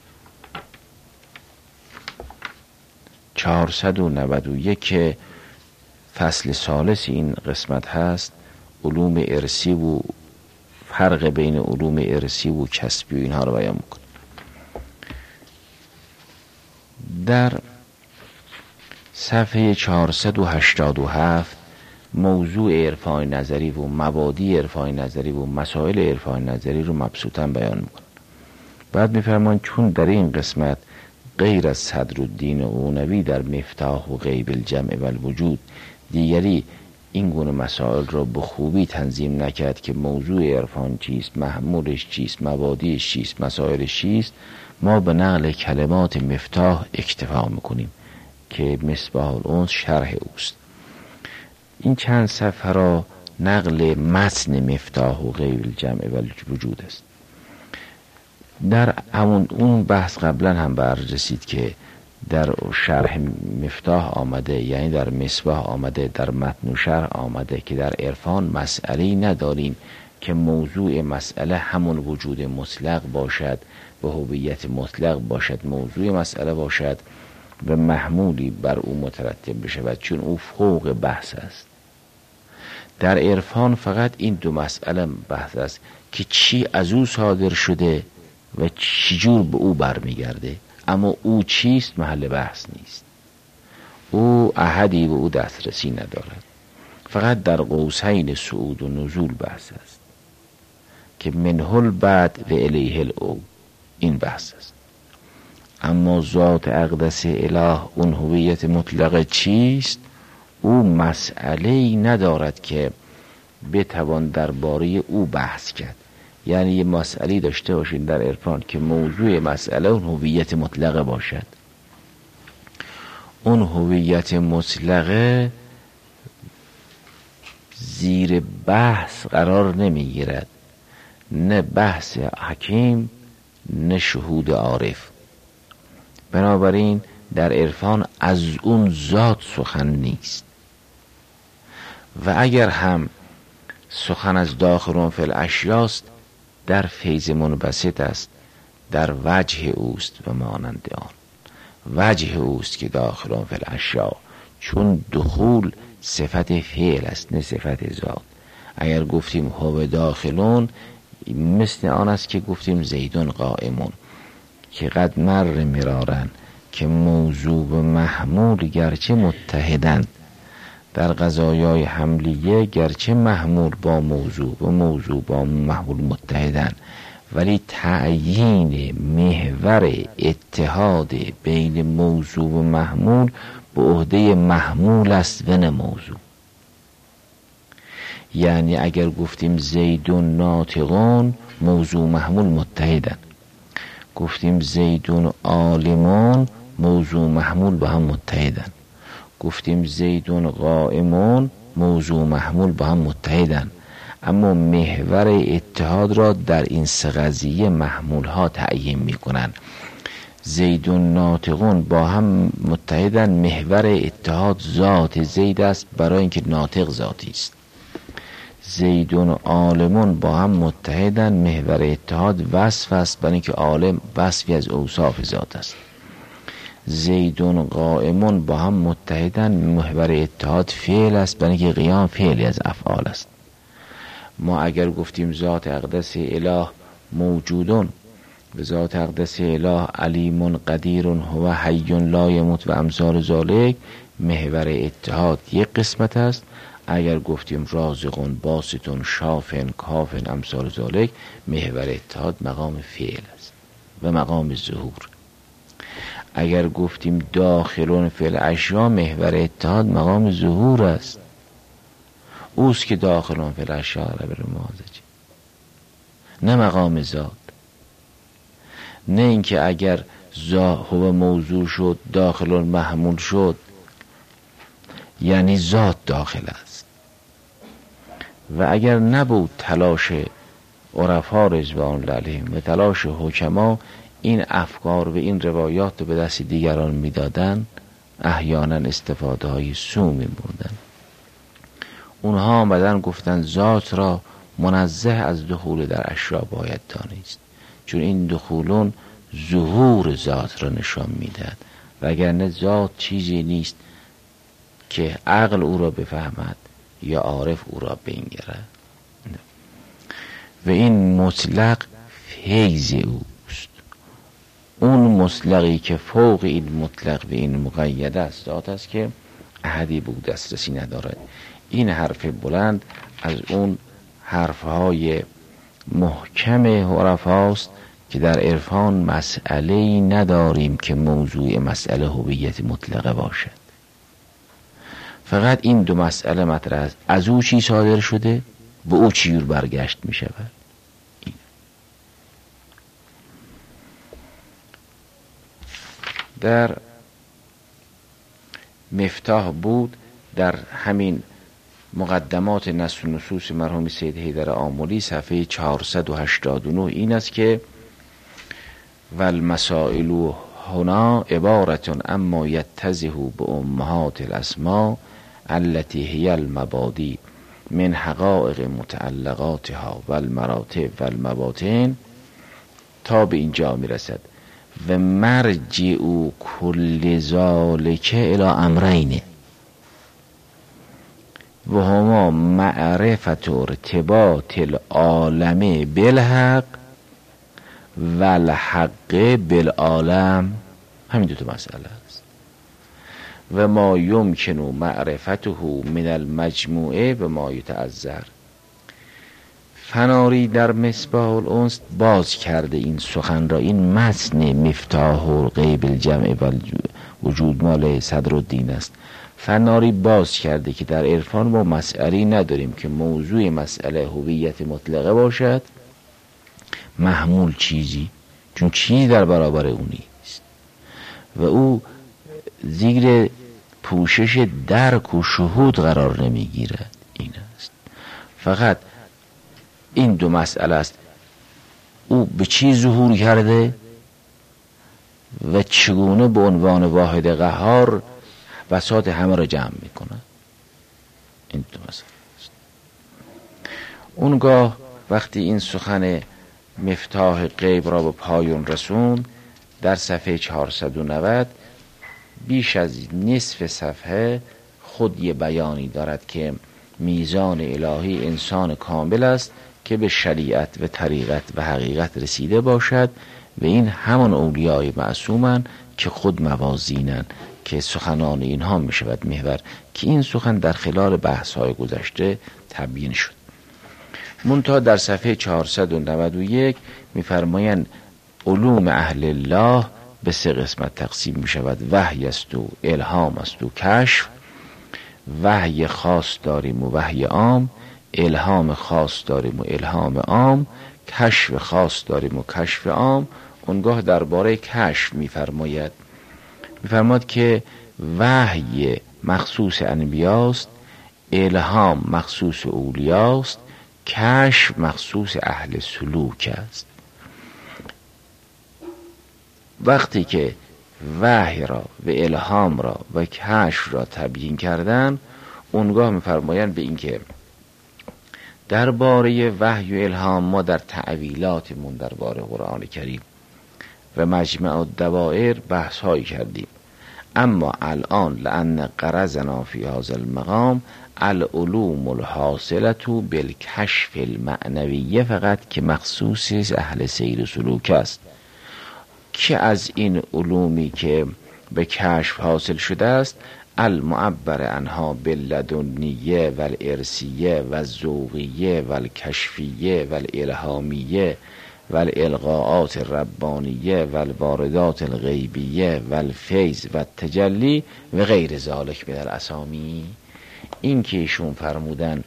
491 که فصل ثالث این قسمت هست، علوم ارثی و فرق بین علوم ارثی و کسبی و اینها رو بیان میکنه. در صفحه 487 موضوع عرفان نظری و مبادی عرفان نظری و مسائل عرفان نظری رو مبسوطاً بیان میکنه. بعد میفرمان چون در این قسمت غیر از صدرالدین اونوی در مفتاح و غیب الجمع و الوجود دیگری این گونه مسائل را به خوبی تنظیم نکرد که موضوع عرفان چیست، محمولش چیست، مبادیش چیست، مسائلش چیست، ما به نقل کلمات مفتاح اکتفا میکنیم که مصباح الانس شرح اوست. این چند صفحه را نقل متن مفتاح و غیب الجمع و الوجود است. در اون بحث قبلا هم بر رسید که در شرح مفتاح آمده، یعنی در مصباح آمده، در متن و شرح آمده که در عرفان مسئله‌ای نداریم که موضوع مسئله همون وجود مطلق باشد و هویت مطلق باشد، موضوع مسئله باشد و محمولی بر او مترتب بشود، چون او فوق بحث است. در عرفان فقط این دو مسئله بحث است که چی از او صادر شده و چجور به او برمیگرده، اما او چیست محل بحث نیست. او احدی به او دسترسی ندارد، فقط در قوسین صعود و نزول بحث است که منه البعد و الیه الاو، این بحث است. اما ذات اقدس اله، اون هویت مطلق چیست، او مسئله‌ای ندارد که بتوان درباره او بحث کرد. یعنی یه مسئله داشته باشین در عرفان که موضوع مسئله اون هویت مطلقه باشد، اون هویت مطلقه زیر بحث قرار نمیگیرد، نه بحث حکیم نه شهود عارف. بنابراین در عرفان از اون ذات سخن نیست، و اگر هم سخن از داخلون فی الاشیاست در فیض منبسط است، در وجه اوست و مانند آن. وجه اوست که داخلون فی الاشیا، چون دخول صفت فعل است نه صفت ذات. اگر گفتیم هو داخلون، مثل آن است که گفتیم زیدون قائمون، که قد مر مرارن که موضوع و محمول گرچه متحدند. در قضایای حملیه گرچه محمول با موضوع و موضوع با محمول متحدند، ولی تعیین محور اتحاد بین موضوع و محمول به عهده محمول است و نه موضوع. یعنی اگر گفتیم زیدون ناطقون، موضوع محمول متحدن. گفتیم زیدون عالمون، موضوع محمول با هم متحدن. گفتیم زیدون قائمون، موضوع محمول با هم متحدن. اما محور اتحاد را در این سه قضیه محمول ها تعیین می کنن. زیدون ناطقون با هم متحدن، محور اتحاد ذات زید است، برای اینکه ناطق ذاتی است. زیدون عالمون با هم متحدن، محور اتحاد وصف است، برای اینکه عالم وصفی از اوصاف ذات است. زیدون قائمون با هم متحدن، محور اتحاد فعل است، برای اینکه قیام فعلی از افعال است. ما اگر گفتیم ذات اقدس اله موجودون و ذات اقدس اله علیم قدیر هو حی لا یموت و امثال ذالک، محور اتحاد یک قسمت است. اگر گفتیم رازقون باسطون شافن کافن امثال ذالک، محور اتحاد مقام فعل است و مقام ظهور. اگر گفتیم داخلون فی الاشیا، محور اتحاد مقام ظهور است، اوست که داخلون فی الاشیا رب المعاذ، نه مقام ذات. نه اینکه اگر هو موضوع شد داخلون محمول شد یعنی ذات داخل است. و اگر نبود تلاش عرفا رضوان الله علیهم و تلاش حکما، این افکار و این روایات رو به دست دیگران میدادن، احیانا استفاده های سو میبردن. اونها آمدن گفتن ذات را منزه از دخول در اشیا باید دانست، چون این دخولون ظهور ذات را نشان میدهد، وگرنه ذات چیزی نیست که عقل او را بفهمد یا عارف او را بنگرد. و این مطلق فیض اوست، اون مطلقی که فوق این مطلق و این مقید است ذات است که احدی به دسترسی ندارد. این حرف بلند از اون حرفهای محکم عرفاست که در عرفان مسئله‌ای نداریم که موضوع مسئله هویت مطلقه باشد. فقط این دو مسئله مطرح است، از او چی صادر شده، به او چی برگشت می شود. در مفتاح بود، در همین مقدمات نص و نصوص مرحوم سید حیدر آملی صفحه 489 این است که والمسائل هنا عبارت اما یتضح به امهات الاسماء التي هی المبادی من حقائق متعلقاتها و المراتب و المباطن تا به اینجا میرسد. و مرجع کل ذالک الی امرین و هما معرفت ارتباط العالم بالحق و الحق بالعالم. همین دوتا مسئله است. و ما یمکن معرفته من المجموعه و ما یتعذر. فناری در مصباح الانس باز کرده این سخن را. این متن مفتاح الغیب الجمع و وجود مال صدرالدین است. فناری باز کرده که در عرفان ما مسئله نداریم که موضوع مسئله هویت مطلقه باشد محمول چیزی، چون چیزی در برابر او نیست و او زیر پوشش درک و شهود قرار نمیگیرد. این است، فقط این دو مسئله است. او به چی ظهور کرده و چگونه به عنوان واحد قهار بساط همه را جمع میکنه. این دو مسئله است. اونگاه وقتی این سخن مفتاح غیب را به پایان رسون در صفحه 490 بیش از نصف صفحه خود یه بیانی دارد که میزان الهی انسان کامل است که به شریعت و طریقت و حقیقت رسیده باشد و این همان اولیای معصومن که خود موازینن که سخنان اینها می شود محور، که این سخن در خلال بحث‌های گذشته تبیین شد. منتها در صفحه 491 می‌فرمایند علوم اهل الله به سه قسمت تقسیم می شود: وحی است و الهام است و کشف. وحی خاص داریم و وحی عام، الهام خاص داریم و الهام عام، کشف خاص داریم و کشف عام. اونگاه درباره کشف می‌فرماید که وحی مخصوص انبیاست، الهام مخصوص اولیاست، کشف مخصوص اهل سلوک است. وقتی که وحی را و الهام را و کشف را تبیین کردن، اونگاه می‌فرمایند به این که درباره وحی و الهام ما در تعویلاتمون درباره قرآن کریم و مجمع الدوائر بحث هایی کردیم. اما الان لأن غرضنا فی هذا المقام العلوم الحاصلة بالکشف المعنویه فقط که مخصوص اهل سیر و سلوک است، که از این علومی که به کشف حاصل شده است المعبر عنها باللدنیه و الارسیه و الذوقیه و الکشفیه و الالهامیه و الالقاءات الربانیه و الواردات الغیبیه و الفیض و التجلی و غیر ذالک من الاسامی. این که ایشون فرمودن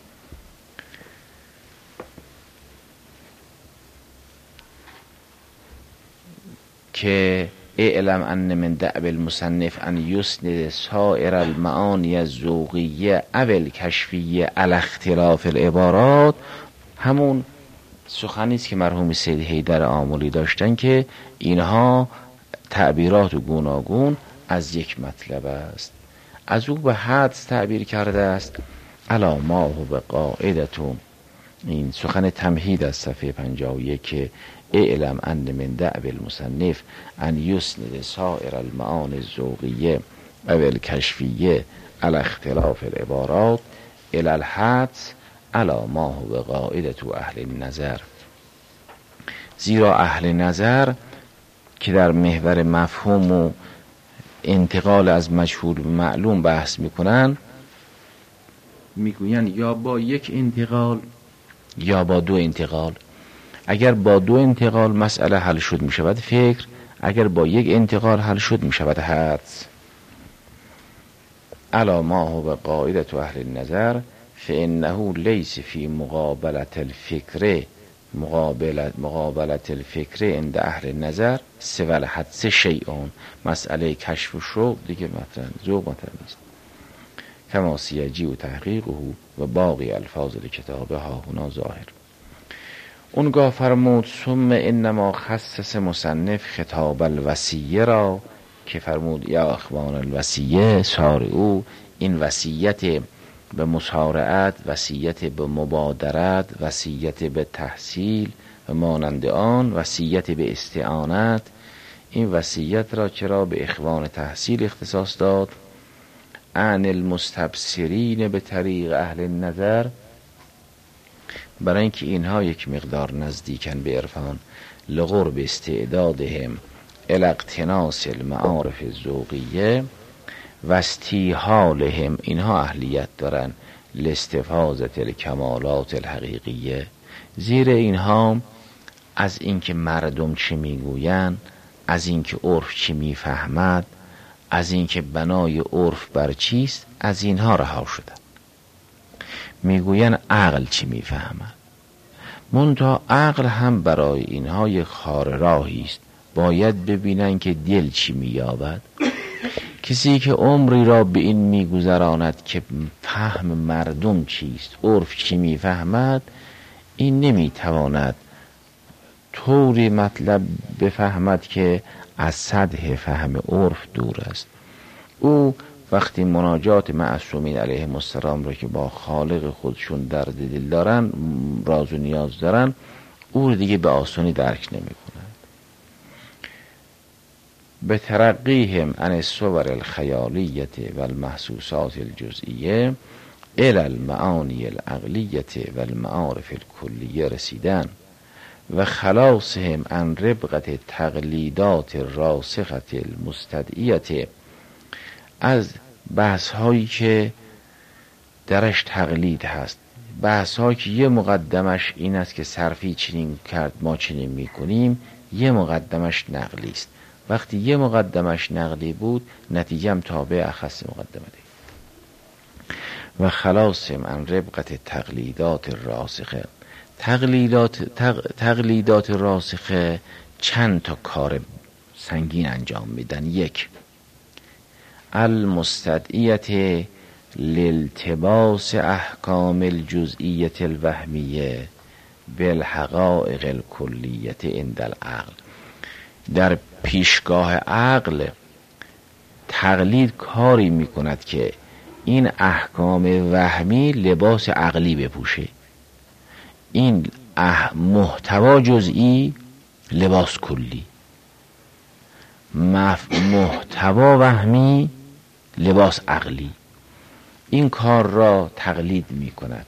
که اعلم ان من دأب المصنف ان یسند سائر المعانی الذوقیه او الکشفیه علی اختلاف العبارات، همون سخنی است که مرحوم سید حیدر آملی داشتن که اینها تعبیرات گوناگون از یک مطلب است. از او به حدس تعبیر کرده است الا ما هو قاعدتون. این سخن تمهید از صفحه 51 که اعلم ان من دأب المصنف ان یسند سائر المعانی الذوقیه او الکشفیه علی اختلاف العبارات الی الحدس الا ما هو قاعدت اهل النظر. زیرا اهل نظر که در محور مفهوم و انتقال از مجهول به معلوم بحث میکنن، میگوین یا با یک انتقال یا با دو انتقال. اگر با دو انتقال مسئله حل شد میشود فکر، اگر با یک انتقال حل شد میشود حدس. الا ما هو قاعدت اهل النظر فانه لیس فی مقابلت الفکر عند اهل النظر سوى الحدس شیئون. مسئله کشف و شوق دیگه مطرح ذوق مطرح نیست. کما سیجی و تحقیقه و باقی الفاظ کتابه ها هنا ظاهر. اونگاه فرمود ثم انما خصص مصنف خطاب الوصیه را، که فرمود یا اخوان الوصیه سارعوا، این وصیت به مسارعت، وصیت به مبادرت، وصیت به تحصیل و مانند آن، وصیت به استعانت، این وصیت را چرا به اخوان تحصیل اختصاص داد؟ عن المستبصرین به طریق اهل نظر، برای اینکه اینها یک مقدار نزدیکن به عرفان، لقرب استعدادهم الی اقتناس المعارف الذوقیه و استیحالهم، اینها اهلیت دارن لاستفاضة الکمالات الحقیقیه، زیر اینها از اینکه مردم چه میگوین، از اینکه عرف چی میفهمد، از اینکه بنای عرف بر چیست، از اینها رها شدن. میگوین عقل چی میفهمد، منتها عقل هم برای اینها یک خار راهی است، باید ببینن که دل چی مییابد. کسی که عمری را به این میگذراند که فهم مردم چیست، عرف چی میفهمد، این نمیتواند طوری مطلب بفهمد که از سطح فهم عرف دور است. او وقتی مناجات معصومین علیهم السلام را که با خالق خودشون درد دل دارن، راز و نیاز دارن، او رو دیگه به آسانی درک نمی کنند. به ترقیهم عن الصور الخیالیه و المحسوسات الجزئیه الی المعانی العقلیه و المعارف الکلیه رسیدن و خلاصهم عن ربقت تقلیدات راسخه المستدعیه، از بحث هایی که درش تقلید هست، بحث هایی که یه مقدمش این است که صرفی چنین کرد ما چنین میکنیم، یه مقدمش نقلی است. وقتی یه مقدمش نقلی بود، نتیجه هم تابع اخص مقدمه دی. و خلاصم عن ربقت تقلیدات راسخه، تقلیدات راسخه چند تا کار سنگین انجام میدن. یک، المستدعیه لالتباس احکام الجزئیه الوهمیه بالحقائق الکلیه عند العقل، در پیشگاه عقل تقلید کاری میکند که این احکام وهمی لباس عقلی بپوشه، این محتوا جزئی لباس کلی، محتوا وهمی لباس عقلی. این کار را تقلید می کند.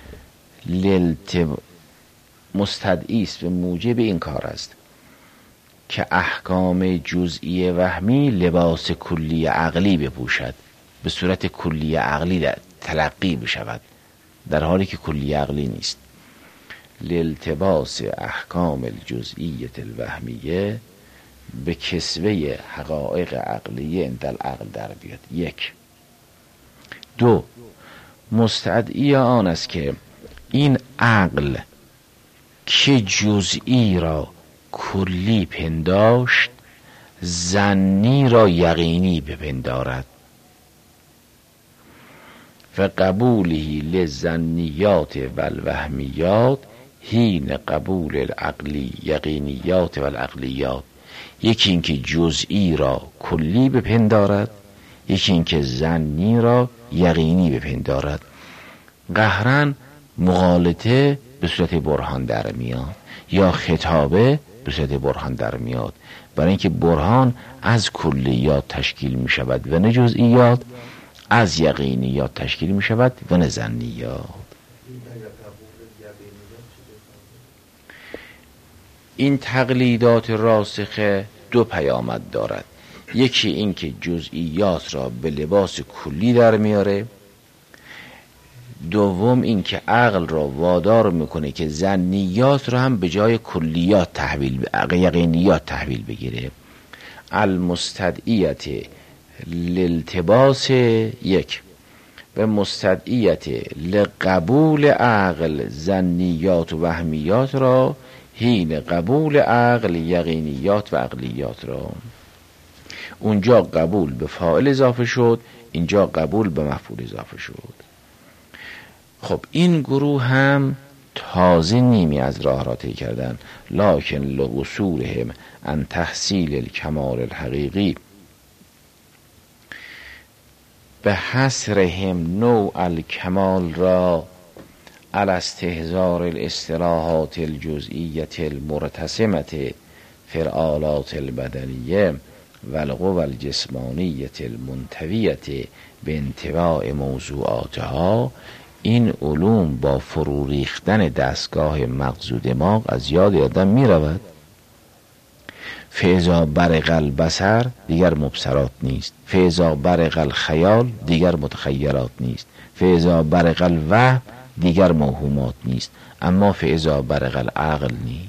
مستدعی است و موجب این کار است که احکام جزئی وهمی لباس کلی عقلی بپوشد، به صورت کلی عقلی تلقی بشود، در حالی که کلی عقلی نیست. لالتباس احکام الجزئیه الوهمیه، به کسوه حقایق عقلیه عند العقل در بیاد. یک. دو، مستدعی آن است که این عقل که جزئی را کلی پنداشت، ظنی را یقینی بپندارد و قبولی للظنیات و الوهمیات حین قبول العقلی یقینیات و العقلیات. یکی این که جزئی را کلی بپندارد، یکی این که ظنی را یقینی بپندارد. قهرن مغالطه به صورت برهان در میاد یا خطابه به صورت برهان در میاد، برای اینکه برهان از کلیات تشکیل می شود و نه جزئیات، از یقینیات تشکیل می شود و نه ظنیات. این تقلیدات راسخه دو پیامد دارد. یکی این که جزئیات را به لباس کلی در میاره، دوم این که عقل را وادار میکنه که ظنیات را هم به جای کلیات یقینیات تحویل بگیره. المستدعیت لالتباس یک، و مستدعیت لقبول عقل ظنیات و وهمیات را حین قبول عقل یقینیات و عقلیات را. اونجا قبول به فاعل اضافه شد، اینجا قبول به مفعول اضافه شد. خب این گروه هم تازه نیمی از راه را طی کردن، لکن لوصولهم عن تحصیل الکمال الحقیقی به حصرهم نوع الکمال را علی استحضار الاستراحات الجزئیت المرتسمة فی الآلات البدنیه و القوى الجسمانیة المنطویة به انطباع موضوعاتها. این علوم با فرو ریختن دستگاه مغز و دماغ از یاد آدم می رود. فاذا برق البصر دیگر مبصرات نیست، فاذا برق الخیال دیگر متخیلات نیست، فاذا برق الوهم دیگر موهومات نیست، اما فاذا برق العقل نیست.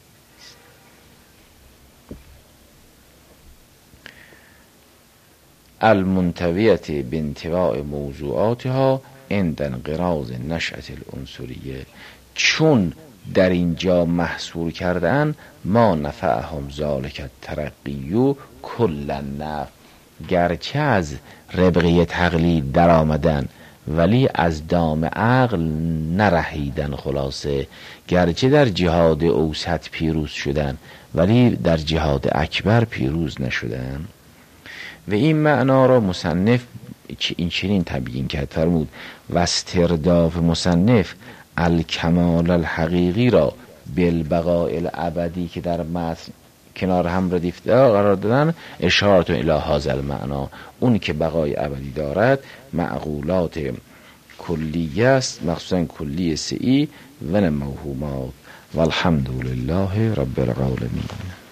المنطویت به انطباع موضوعاتها عند انقراض نشأة العنصریه. چون در اینجا محصور کردن ما نفعهم ذالک الترقی کل النفع، گرچه از ربقه تقلید در آمدن ولی از دام عقل نرهیدن. خلاصه گرچه در جهاد اوسط پیروز شدن ولی در جهاد اکبر پیروز نشدن. و این معنا را مصنف این چنین تبیین کرد، فرمود و استرداف مصنف الکمال الحقیقی را بالبقاء الابدی که در متن کنار هم ردیف قرار دادن، اشارت الی هذا المعنا، اون که بقای ابدی دارد معقولات کلیه است، مخصوصا کلیه سعی و موهومات. والحمد لله رب العالمین.